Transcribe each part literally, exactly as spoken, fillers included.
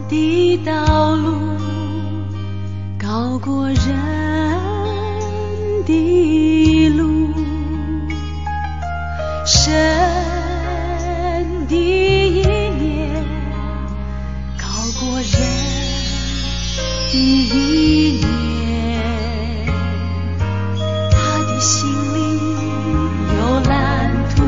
的道路高过人的路，神的意念高过人的意念，他的心里有蓝图。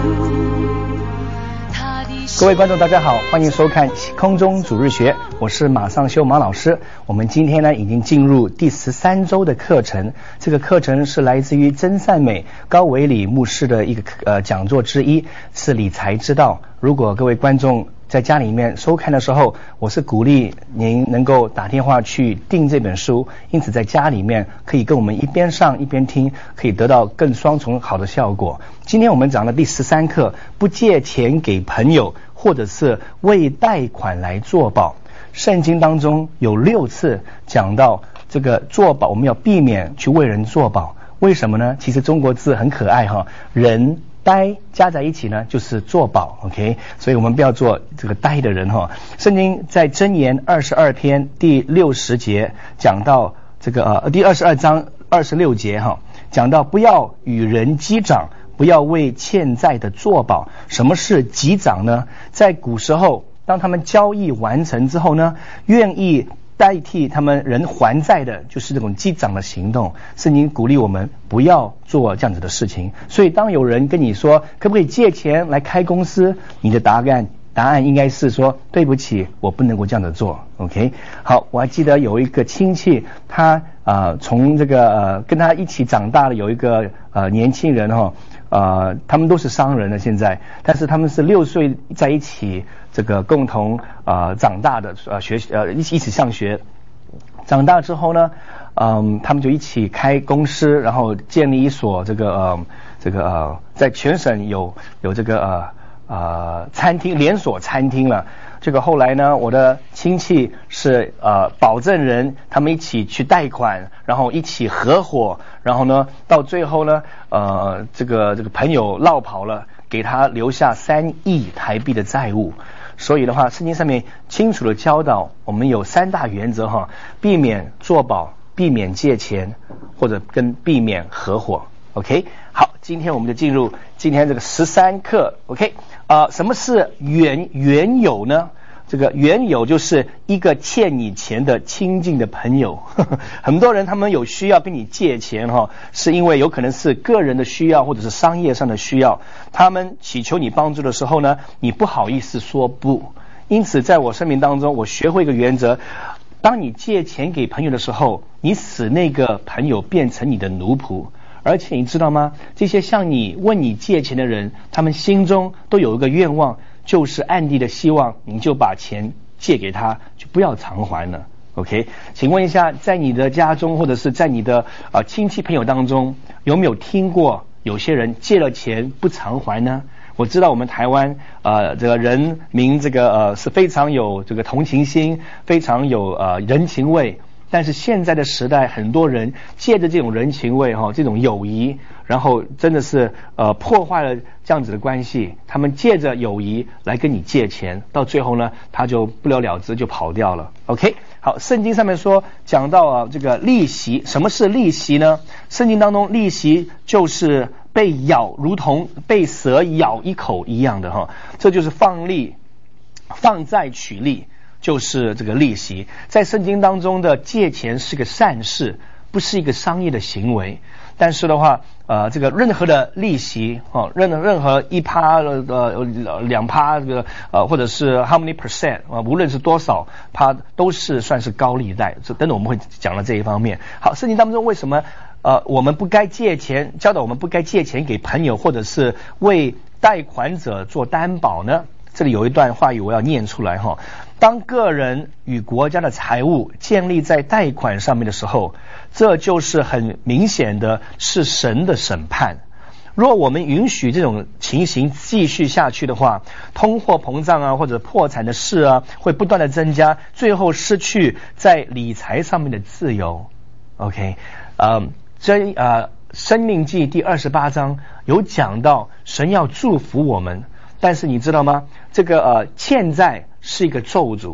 各位观众大家好，欢迎收看空中主日学，我是马上修马老师。我们今天呢已经进入第十三周的课程，这个课程是来自于真善美高维里牧师的一个呃讲座之一，是理财之道。如果各位观众在家里面收看的时候，我是鼓励您能够打电话去订这本书，因此在家里面可以跟我们一边上一边听，可以得到更双重好的效果。今天我们讲的第十三课，不借钱给朋友，或者是为贷款来作保。圣经当中有六次讲到这个作保，我们要避免去为人作保。为什么呢？其实中国字很可爱哈，人呆加在一起呢就是作保 ，OK， 所以我们不要做这个呆的人哈。圣经在箴言二十二篇第六十节讲到这个呃第二十二章二十六节哈，讲到不要与人击掌，不要为欠债的作保。什么是击掌呢？在古时候，当他们交易完成之后呢，愿意代替他们人还债的，就是这种击掌的行动。圣经鼓励我们不要做这样子的事情。所以当有人跟你说可不可以借钱来开公司，你的答案答案应该是说对不起，我不能够这样子做。 OK， 好，我还记得有一个亲戚，他呃从这个呃跟他一起长大的有一个呃年轻人哈，呃他们都是商人了现在，但是他们是六岁在一起这个共同呃长大的呃学呃一起一起上学，长大之后呢，嗯他们就一起开公司，然后建立一所这个呃这个呃在全省有有这个呃呃餐厅连锁餐厅了。这个后来呢，我的亲戚是呃保证人，他们一起去贷款，然后一起合伙，然后呢到最后呢呃这个这个朋友落跑了，给他留下三亿台币的债务。所以的话，圣经上面清楚的教导我们有三大原则哈，避免作保，避免借钱，或者跟避免合伙。 OK， 好，今天我们就进入今天这个十三课。 OK， 呃什么是缘缘友呢？这个缘友就是一个欠你钱的亲近的朋友。呵呵，很多人他们有需要跟你借钱哈，是因为有可能是个人的需要或者是商业上的需要，他们祈求你帮助的时候呢，你不好意思说不。因此在我生命当中，我学会一个原则，当你借钱给朋友的时候，你使那个朋友变成你的奴仆。而且你知道吗？这些向你问你借钱的人，他们心中都有一个愿望，就是暗地的希望你就把钱借给他，就不要偿还了。 OK， 请问一下，在你的家中或者是在你的呃亲戚朋友当中，有没有听过有些人借了钱不偿还呢？我知道我们台湾呃这个人民这个呃是非常有这个同情心，非常有呃人情味。但是现在的时代，很多人借着这种人情味哈，这种友谊，然后真的是呃破坏了这样子的关系。他们借着友谊来跟你借钱，到最后呢，他就不了了之，就跑掉了。OK， 好，圣经上面说讲到啊这个利息，什么是利息呢？圣经当中利息就是被咬，如同被蛇咬一口一样的哈，这就是放利，放债取利。就是这个利息，在圣经当中的借钱是个善事，不是一个商业的行为。但是的话，呃，这个任何的利息哦，任任何一趴呃两趴这个呃，或者是 how many percent 啊，无论是多少趴，都是算是高利贷。这等等我们会讲到这一方面。好，圣经当中为什么呃我们不该借钱，教导我们不该借钱给朋友，或者是为贷款者做担保呢？这里有一段话语我要念出来哈。当个人与国家的财务建立在贷款上面的时候，这就是很明显的是神的审判。若我们允许这种情形继续下去的话，通货膨胀啊，或者破产的事啊，会不断的增加，最后失去在理财上面的自由。OK， 呃，这呃，申命记第二十八章有讲到神要祝福我们，但是你知道吗？这个呃欠债是一个咒诅，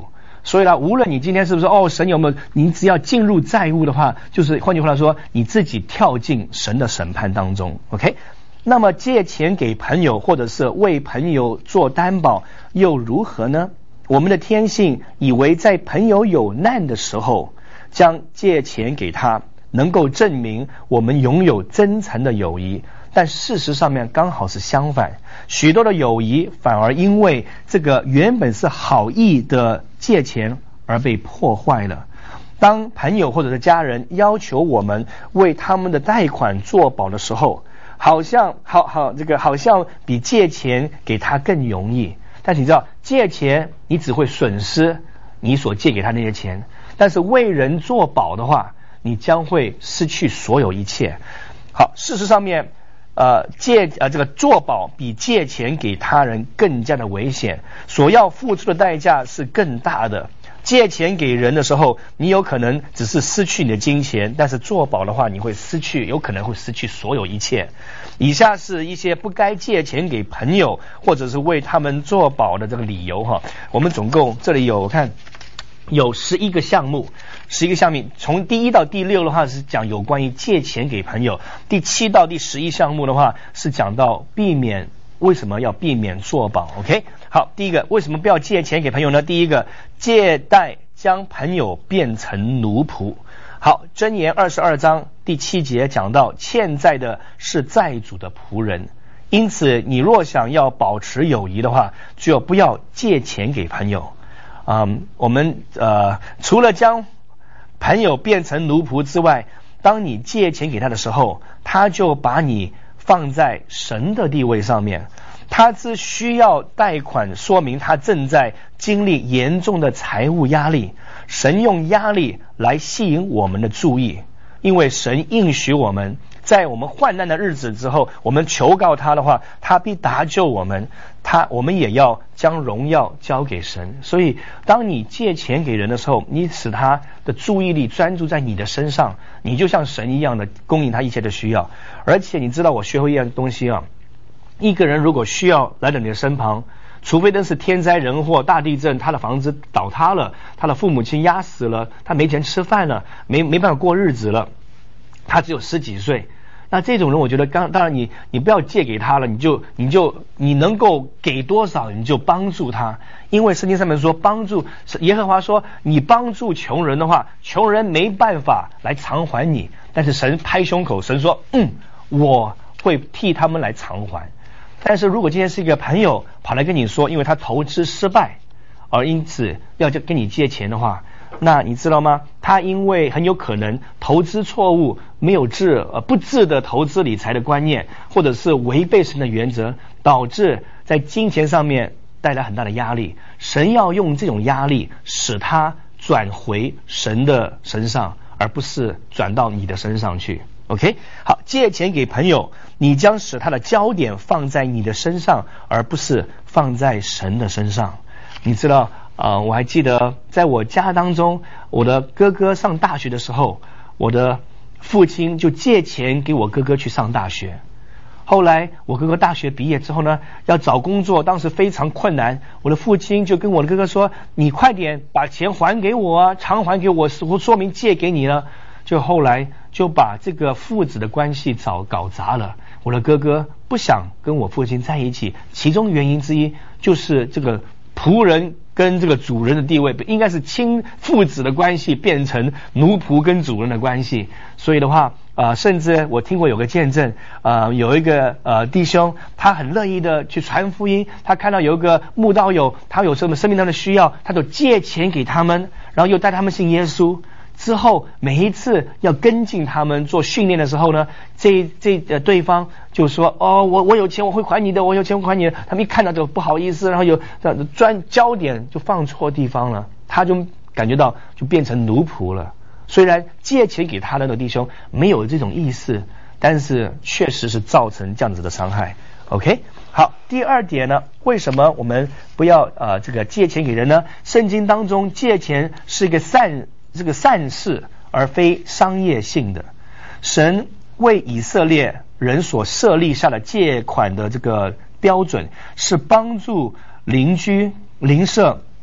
所以呢，无论你今天是不是哦，神有没有，你只要进入债务的话，就是换句话说，你自己跳进神的审判当中。OK， 那么借钱给朋友，或者是为朋友做担保，又如何呢？我们的天性以为在朋友有难的时候，将借钱给他，能够证明我们拥有真诚的友谊。但事实上面刚好是相反，许多的友谊反而因为这个原本是好意的借钱而被破坏了。当朋友或者是家人要求我们为他们的贷款做保的时候，好像好好这个好像比借钱给他更容易。但是你知道，借钱你只会损失你所借给他那些钱，但是为人做保的话，你将会失去所有一切。好，事实上面呃，借呃这个做保比借钱给他人更加的危险，所要付出的代价是更大的。借钱给人的时候，你有可能只是失去你的金钱，但是做保的话，你会失去，有可能会失去所有一切。以下是一些不该借钱给朋友或者是为他们做保的这个理由哈。我们总共这里有我看有十一个项目，十一个项目，从第一到第六的话是讲有关于借钱给朋友，第七到第十一项目的话是讲到避免，为什么要避免做保 ？OK， 好，第一个为什么不要借钱给朋友呢？第一个，借贷将朋友变成奴仆。好，箴言二十二章第七节讲到，欠债的是债主的仆人，因此你若想要保持友谊的话，就不要借钱给朋友。嗯，我们呃除了将朋友变成奴仆之外，当你借钱给他的时候，他就把你放在神的地位上面。他只需要贷款，说明他正在经历严重的财务压力。神用压力来吸引我们的注意，因为神应许我们，在我们患难的日子之后，我们求告他的话，他必搭救我们。他我们也要将荣耀交给神。所以当你借钱给人的时候，你使他的注意力专注在你的身上，你就像神一样的供应他一切的需要。而且你知道，我学会一样东西啊，一个人如果需要来到你的身旁，除非那是天灾人祸、大地震，他的房子倒塌了，他的父母亲压死了，他没钱吃饭了，没没办法过日子了，他只有十几岁，那这种人我觉得刚当然你你不要借给他了，你就你就你能够给多少你就帮助他。因为圣经上面说，帮助耶和华说，你帮助穷人的话，穷人没办法来偿还你，但是神拍胸口，神说嗯我会替他们来偿还。但是如果今天是一个朋友跑来跟你说，因为他投资失败而因此要就跟你借钱的话，那你知道吗？他因为很有可能投资错误，没有治呃不治的投资理财的观念，或者是违背神的原则，导致在金钱上面带来很大的压力。神要用这种压力使他转回神的身上，而不是转到你的身上去。OK， 好，借钱给朋友，你将使他的焦点放在你的身上，而不是放在神的身上。你知道啊、呃，我还记得在我家当中，我的哥哥上大学的时候，我的父亲就借钱给我哥哥去上大学。后来我哥哥大学毕业之后呢，要找工作，当时非常困难。我的父亲就跟我的哥哥说：“你快点把钱还给我啊，偿还给我，说明借给你了。”就后来就把这个父子的关系找搞砸了。我的哥哥不想跟我父亲在一起，其中原因之一就是这个仆人跟这个主人的地位应该是亲父子的关系变成奴仆跟主人的关系。所以的话呃，甚至我听过有个见证，呃，有一个呃弟兄，他很乐意的去传福音，他看到有一个慕道友，他有什么生命上的需要，他就借钱给他们，然后又带他们信耶稣。之后每一次要跟进他们做训练的时候呢，这这呃对方就说哦，我我有钱我会还你的，我有钱会还你的。他们一看到就不好意思，然后有专焦点就放错地方了，他就感觉到就变成奴仆了。虽然借钱给他的那个弟兄没有这种意思，但是确实是造成这样子的伤害。OK， 好，第二点呢，为什么我们不要呃这个借钱给人呢？圣经当中借钱是一个善这个善事，而非商业性的。神为以色列人所设立下的借款的这个标准，是帮助邻居邻舍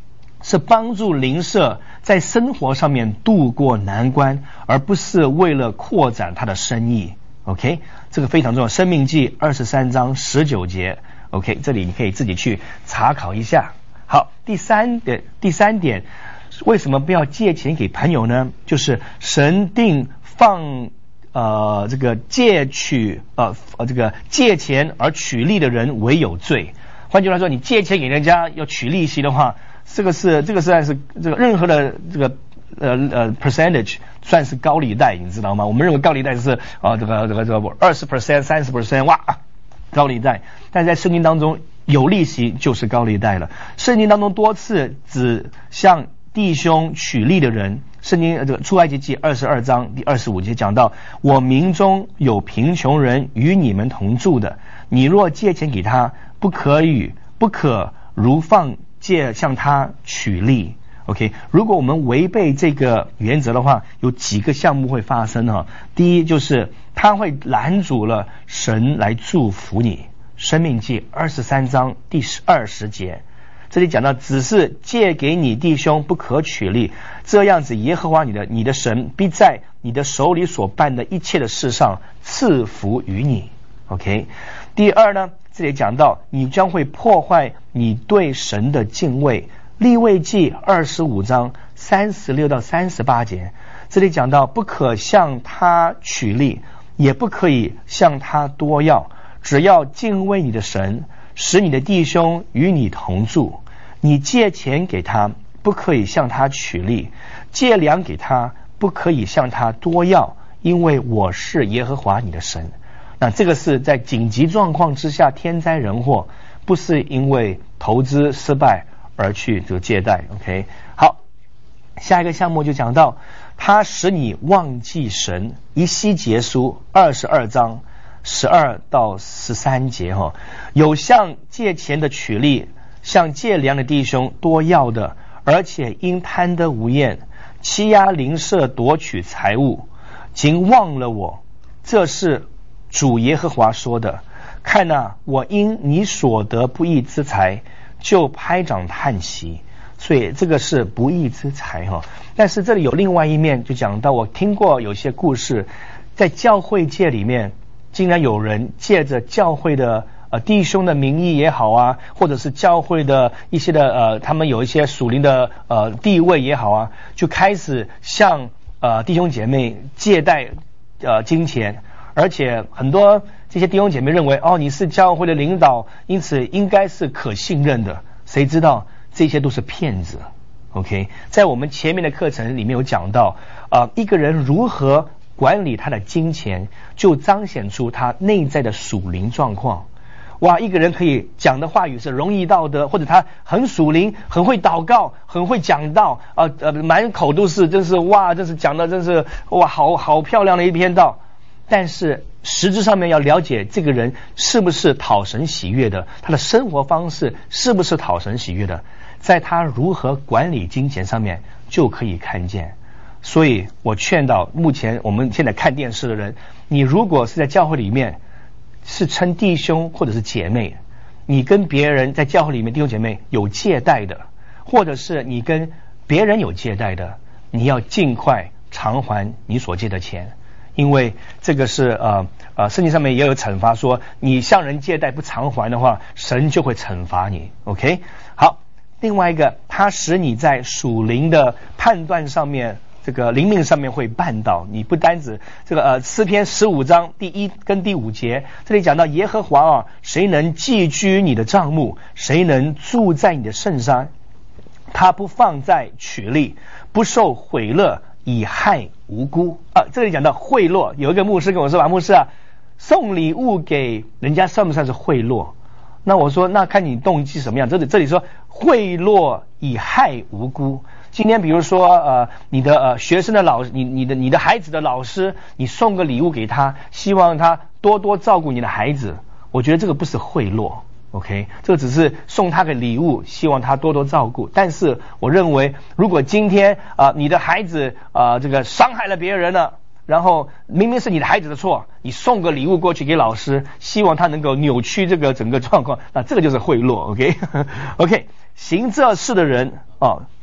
是帮助邻舍在生活上面度过难关，而不是为了扩展他的生意。 OK， 这个非常重要。申命记二十三章十九节 OK， 这里你可以自己去查考一下。好，第三点第三点为什么不要借钱给朋友呢？就是神定放呃这个借取呃呃这个借钱而取利的人为有罪。换句话说，你借钱给人家要取利息的话，这个是这个实在是这个任何的这个呃呃 percentage 算是高利贷，你知道吗？我们认为高利贷是啊这个这个这个二十 percent 三十 percent 哇高利贷，但在圣经当中有利息就是高利贷了。圣经当中多次指向弟兄取利的人，圣经这个出埃及记二十二章第二十五节讲到，我民中有贫穷人与你们同住的，你若借钱给他，不可以不可如放借向他取利。 OK， 如果我们违背这个原则的话，有几个项目会发生哈。第一就是他会拦阻了神来祝福你。申命记二十三章第二十节，这里讲到，只是借给你弟兄不可取利，这样子耶和华你的你的神必在你的手里所办的一切的事上赐福于你。OK， 第二呢，这里讲到你将会破坏你对神的敬畏。利未记二十五章三十六到三十八节，这里讲到不可向他取利，也不可以向他多要，只要敬畏你的神，使你的弟兄与你同住。你借钱给他，不可以向他取利；借粮给他，不可以向他多要，因为我是耶和华你的神。那这个是在紧急状况之下，天灾人祸，不是因为投资失败而去这个借贷。 OK， 好，下一个项目就讲到他使你忘记神。以西结书二十二章十二到十三节哈，有向借钱的取利，向借粮的弟兄多要的，而且因贪得无厌，欺压邻舍，夺取财物，竟忘了我。这是主耶和华说的。看哪，我因你所得不义之财，就拍掌叹息。所以这个是不义之财哈。但是这里有另外一面，就讲到我听过有些故事，在教会界里面，竟然有人借着教会的呃弟兄的名义也好啊，或者是教会的一些的呃他们有一些属灵的呃地位也好啊，就开始向呃弟兄姐妹借贷呃金钱，而且很多这些弟兄姐妹认为哦你是教会的领导，因此应该是可信任的，谁知道这些都是骗子。 OK， 在我们前面的课程里面有讲到呃一个人如何管理他的金钱，就彰显出他内在的属灵状况。哇，一个人可以讲的话语是容易道德，或者他很属灵，很会祷告，很会讲道，呃呃，满口都是，真是哇，真是讲的真是哇，好好漂亮的一篇道。但是实质上面要了解这个人是不是讨神喜悦的，他的生活方式是不是讨神喜悦的，在他如何管理金钱上面就可以看见。所以我劝导目前我们现在看电视的人，你如果是在教会里面是称弟兄或者是姐妹，你跟别人在教会里面弟兄姐妹有借贷的，或者是你跟别人有借贷的，你要尽快偿还你所借的钱，因为这个是呃呃圣经上面也有惩罚，说你向人借贷不偿还的话，神就会惩罚你。 OK， 好，另外一个，他使你在属灵的判断上面，这个灵命上面会绊倒你，不单止这个呃诗篇十五章第一跟第五节，这里讲到耶和华啊，谁能寄居你的帐幕，谁能住在你的圣山？他不放在取利，不受贿赂，以害无辜啊。这里讲到贿赂，有一个牧师跟我说啊，牧师啊，送礼物给人家算不算是贿赂？那我说那看你动机什么样。这里这里说贿赂以害无辜。今天比如说呃你的呃学生的老你你的你的孩子的老师，你送个礼物给他，希望他多多照顾你的孩子，我觉得这个不是贿赂。 OK， 这个只是送他个礼物，希望他多多照顾。但是我认为如果今天啊、呃、你的孩子啊、呃、这个伤害了别人了，然后明明是你的孩子的错，你送个礼物过去给老师，希望他能够扭曲这个整个状况，那这个就是贿赂。 OK OK， 行这事的人啊，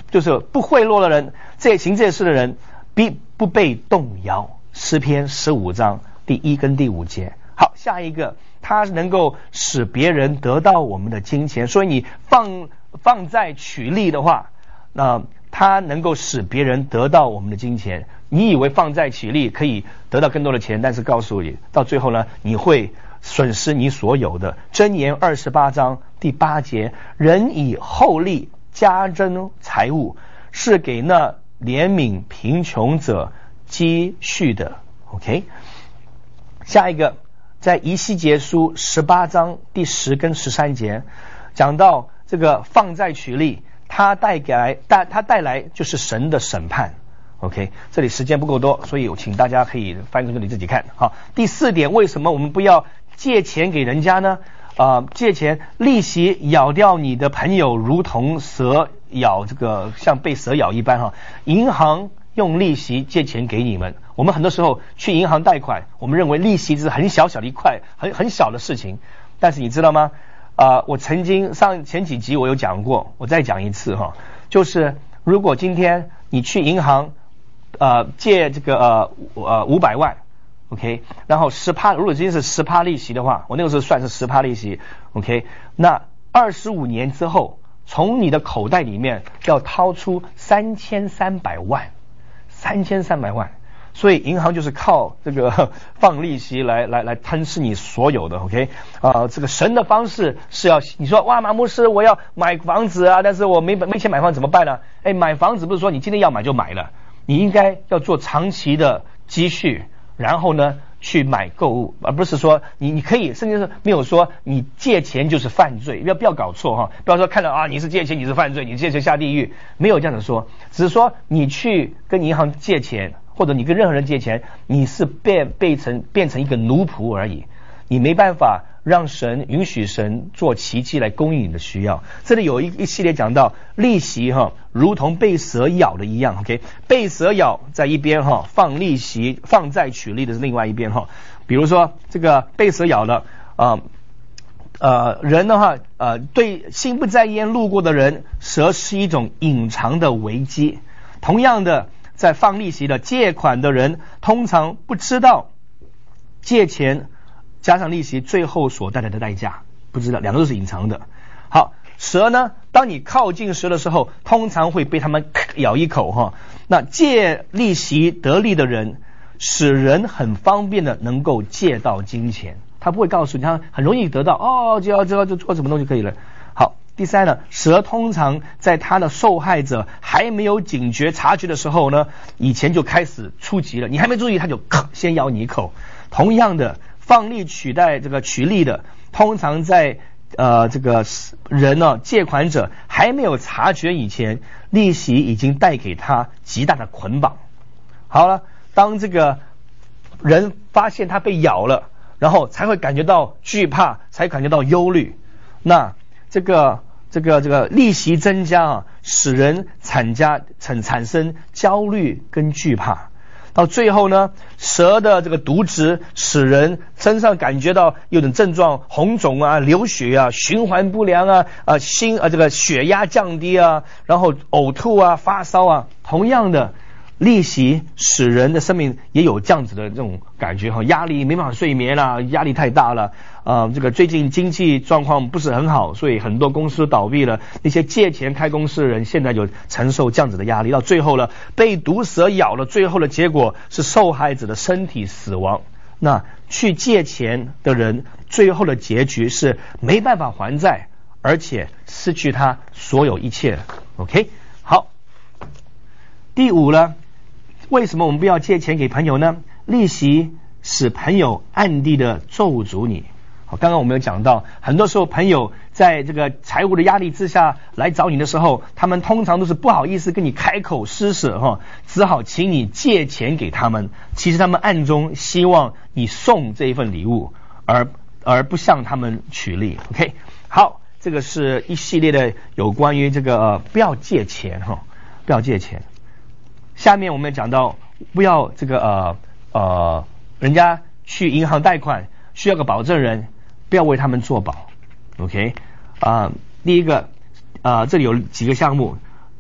就是不贿赂的人，这行这事的人必不被动摇。诗篇十五章第一跟第五节。好，下一个，他能够使别人得到我们的金钱，所以你放放债取利的话，那他能够使别人得到我们的金钱。你以为放债取利可以得到更多的钱，但是告诉你，到最后呢，你会损失你所有的。箴言二十八章第八节，人以厚利加增财物，是给那怜悯贫穷者积蓄的。 OK， 下一个，在以西结书十八章第十跟十三节讲到这个放债取利，它带来带它带来就是神的审判。OK， 这里时间不够多，所以我请大家可以翻出这里自己看。好，第四点，为什么我们不要借钱给人家呢？呃，借钱利息咬掉你的朋友，如同蛇咬这个像被蛇咬一般哈。银行用利息借钱给你们，我们很多时候去银行贷款，我们认为利息是很小小的一块，很很小的事情。但是你知道吗？呃，我曾经上前几集我有讲过，我再讲一次哈，就是如果今天你去银行呃借这个呃呃五百万。OK， 然后十趴，如果今天是十趴利息的话，我那个时候算是十趴利息。OK， 那二十五年之后，从你的口袋里面要掏出三千三百万，三千三百万。所以银行就是靠这个放利息来来来吞噬你所有的。OK， 啊、呃，这个神的方式是要你说哇，马牧师，我要买房子啊，但是我没没钱买房怎么办呢？哎，买房子不是说你今天要买就买了，你应该要做长期的积蓄。然后呢，去买购物，而不是说你你可以，甚至是没有说你借钱就是犯罪，不要不要搞错哈，不要说看到啊你是借钱你是犯罪，你借钱下地狱，没有这样子说，只是说你去跟银行借钱，或者你跟任何人借钱，你是变变成变成一个奴仆而已，你没办法让神允许神做奇迹来供应你的需要。这里有一一系列讲到利息哈，如同被蛇咬的一样。OK， 被蛇咬在一边哈，放利息放债取利的是另外一边哈。比如说这个被蛇咬了啊呃人的话呃对心不在焉路过的人，蛇是一种隐藏的危机。同样的，在放利息的借款的人，通常不知道借钱加上利息最后所带来的代价，不知道，两个都是隐藏的。好，蛇呢，当你靠近蛇的时候，通常会被他们咬一口哈。那借利息得利的人，使人很方便的能够借到金钱，他不会告诉你，他很容易得到哦，就要就要就做什么东西可以了。好，第三呢，蛇通常在他的受害者还没有警觉察觉的时候呢，以前就开始出击了，你还没注意，他就先咬你一口。同样的，放利取代这个取利的，通常在呃这个人呢、哦、借款者还没有察觉以前，利息已经带给他极大的捆绑。好了，当这个人发现他被咬了，然后才会感觉到惧怕，才感觉到忧虑。那这个这个这个利息增加啊，使人产加产产生焦虑跟惧怕。到最后呢，蛇的这个毒质使人身上感觉到有点症状，红肿啊、流血啊、循环不良啊、啊心啊这个血压降低啊，然后呕吐啊、发烧啊。同样的，利息使人的生命也有这样子的这种感觉哈，压力没办法睡眠啦，压力太大了啊、呃。这个最近经济状况不是很好，所以很多公司倒闭了，那些借钱开公司的人现在就承受这样子的压力，到最后了被毒蛇咬了，最后的结果是受害者的身体死亡。那去借钱的人最后的结局是没办法还债，而且失去他所有一切。 OK， 好，第五呢，为什么我们不要借钱给朋友呢？利息使朋友暗地的咒诅你。好，刚刚我们有讲到，很多时候朋友在这个财务的压力之下来找你的时候，他们通常都是不好意思跟你开口施舍哈，只好请你借钱给他们。其实他们暗中希望你送这一份礼物，而而不向他们取利。OK， 好，这个是一系列的有关于这个、呃、不要借钱哈，不要借钱。下面我们讲到不要这个呃呃，人家去银行贷款需要个保证人，不要为他们做保。 OK 啊、呃，第一个啊、呃，这里有几个项目，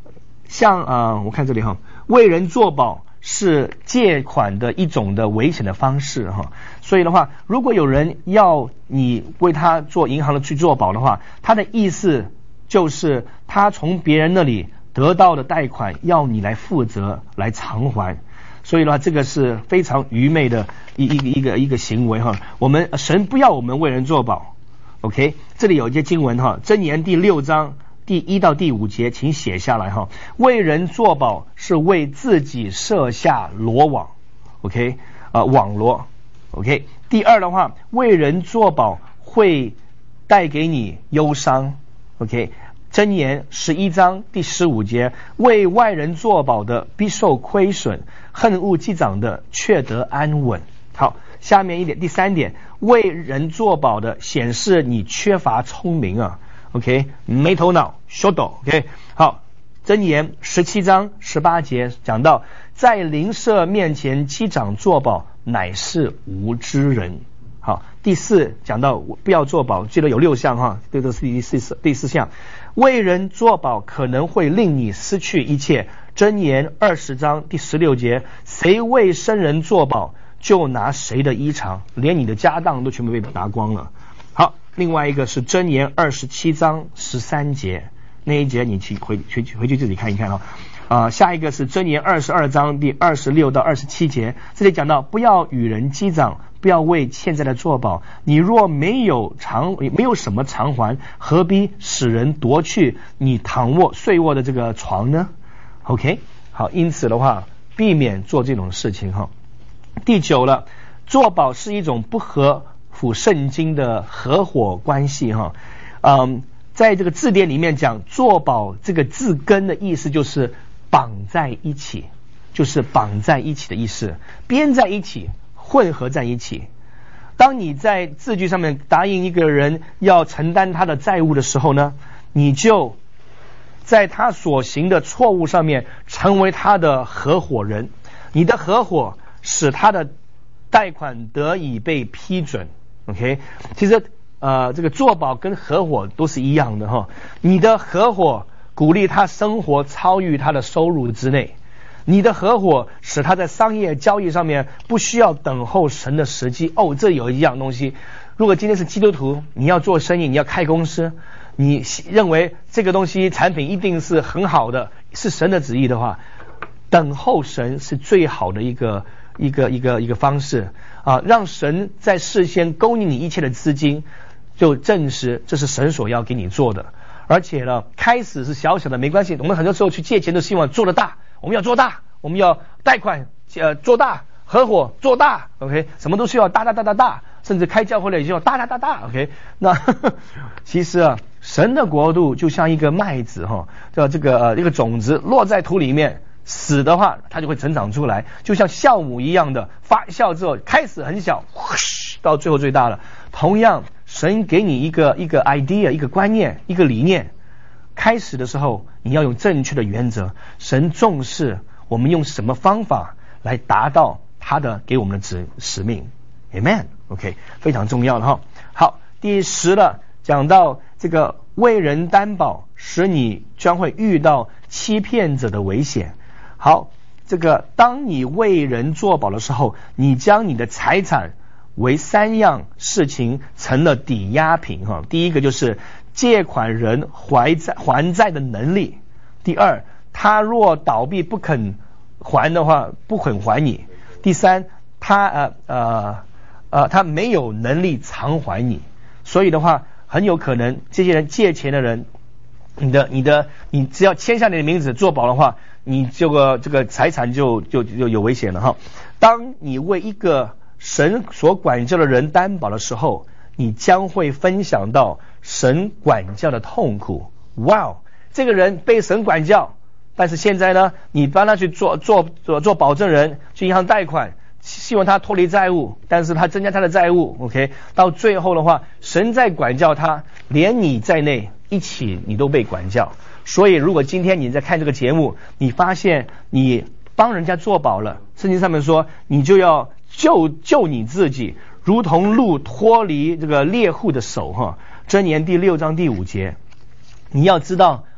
像呃，我看这里哈，为人作保是借款的一种的危险的方式哈，所以的话，如果有人要你为他做银行的去作保的话，他的意思就是他从别人那里得到的贷款要你来负责来偿还，所以的话，这个是非常愚昧的一一个一个一个行为哈。我们神不要我们为人作保 ，OK？ 这里有一些经文哈，箴言第六章第一到第五节，请写下来哈。为人作保是为自己设下罗网 ，OK？ 呃，网罗 ，OK？ 第二的话，为人作保会带给你忧伤 ，OK？箴言十一章第十五节，为外人作保的必受亏损，恨恶击掌的却得安稳。好，下面一点，第三点，为人作保的显示你缺乏聪明啊 ，OK， 没头脑 ，short OK， 好，箴言十七章十八节讲到，在邻舍面前击掌作保，乃是无知人。好，第四讲到不要作保，记得有六项哈，这个是第四第四项。为人作保可能会令你失去一切。箴言二十章第十六节，谁为生人作保，就拿谁的衣裳，连你的家当都全部被拿光了。好，另外一个是箴言二十七章十三节，那一节你去回回回去自己看一看哦。啊、呃，下一个是箴言二十二章第二十六到二十七节，这里讲到不要与人击掌，不要为欠债的作保。你若没有偿，没有什么偿还，何必使人夺去你躺卧睡卧的这个床呢 ？OK， 好，因此的话，避免做这种事情哈。第九了，作保是一种不合乎圣经的合伙关系哈。嗯，在这个字典里面讲，作保这个字根的意思就是绑在一起，就是绑在一起的意思，编在一起，混合在一起。当你在字据上面答应一个人要承担他的债务的时候呢，你就在他所行的错误上面成为他的合伙人，你的合伙使他的贷款得以被批准。 OK， 其实呃这个作保跟合伙都是一样的哈，你的合伙鼓励他生活超越他的收入之内，你的合伙使他在商业交易上面不需要等候神的时机。哦，这有一样东西，如果今天是基督徒，你要做生意，你要开公司，你认为这个东西产品一定是很好的，是神的旨意的话，等候神是最好的一个一个一个一个方式啊，让神在事先供应你一切的资金，就证实这是神所要给你做的。而且呢，开始是小小的没关系，我们很多时候去借钱都希望做得大，我们要做大，我们要贷款呃做大，合伙做大 ，OK， 什么都需要大大大大大，甚至开教会了也需要大大大大 ，OK， 那呵呵其实啊，神的国度就像一个麦子哈，叫这个呃一个种子落在土里面，死的话它就会成长出来，就像酵母一样的发酵之后，开始很小，到最后最大了。同样，神给你一个一个 idea， 一个观念，一个理念，开始的时候你要用正确的原则。神重视我们用什么方法来达到他的给我们的使使命 ，Amen。OK， 非常重要的哈。好，第十了，讲到这个为人担保，使你将会遇到欺骗者的危险。好，这个当你为人作保的时候，你将你的财产为三样事情成了抵押品哈。第一个就是借款人还债还债的能力，第二，他若倒闭不肯还的话，不肯还你，第三，他呃呃呃他没有能力偿还你，所以的话，很有可能这些人借钱的人，你的你的你只要签下你的名字作保的话，你这个这个财产就就就有危险了哈。当你为一个神所管教的人担保的时候，你将会分享到神管教的痛苦。哇哦，这个人被神管教，但是现在呢，你帮他去做做做做保证人，去银行贷款，希望他脱离债务，但是他增加他的债务 ，OK， 到最后的话，神在管教他，连你在内一起你都被管教。所以如果今天你在看这个节目，你发现你帮人家做保了，圣经上面说你就要救救你自己，如同鹿脱离这个猎户的手哈。箴言第六章第五节，你要知道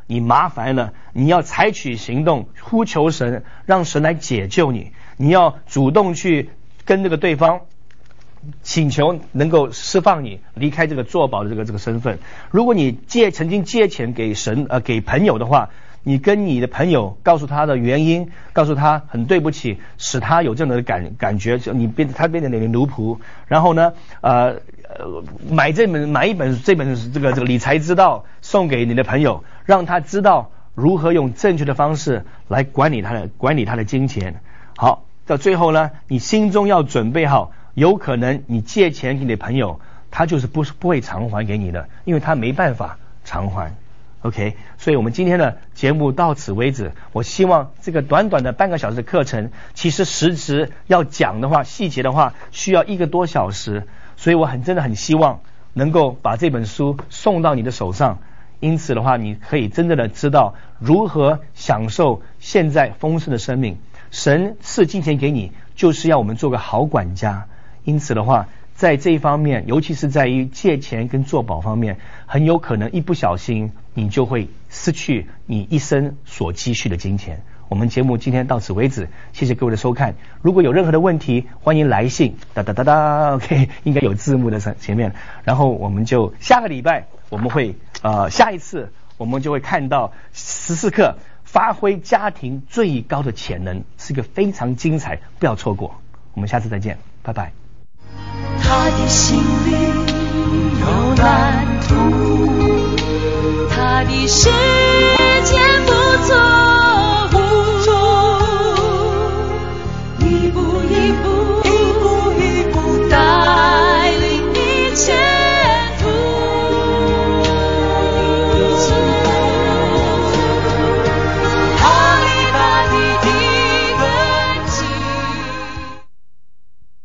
你麻烦了，你要采取行动，呼求神，让神来解救你。你要主动去跟这个对方请求能够释放你离开这个作保的这个这个身份。如果你借曾经借钱给神呃给朋友的话，你跟你的朋友告诉他的原因，告诉他很对不起，使他有这样的感感觉，你变他变成你的奴仆。然后呢，呃呃买这本买一本这本这个这个理财之道送给你的朋友，让他知道如何用正确的方式来管理他的管理他的金钱。好，到最后呢，你心中要准备好，有可能你借钱给你的朋友，他就是不不会偿还给你的，因为他没办法偿还。OK， 所以我们今天的节目到此为止。我希望这个短短的半个小时的课程，其实实质要讲的话，细节的话，需要一个多小时。所以我很真的很希望能够把这本书送到你的手上。因此的话，你可以真正的知道如何享受现在丰盛的生命。神赐金钱给你，就是要我们做个好管家。因此的话，在这一方面，尤其是在于借钱跟做保方面，很有可能一不小心你就会失去你一生所积蓄的金钱。我们节目今天到此为止，谢谢各位的收看。如果有任何的问题，欢迎来信，哒哒哒哒 ，OK， 应该有字幕的前面。然后我们就下个礼拜我们会呃下一次我们就会看到十四课发挥家庭最高的潜能，是一个非常精彩，不要错过。我们下次再见，拜拜。 他的心里有蓝图，他的世界不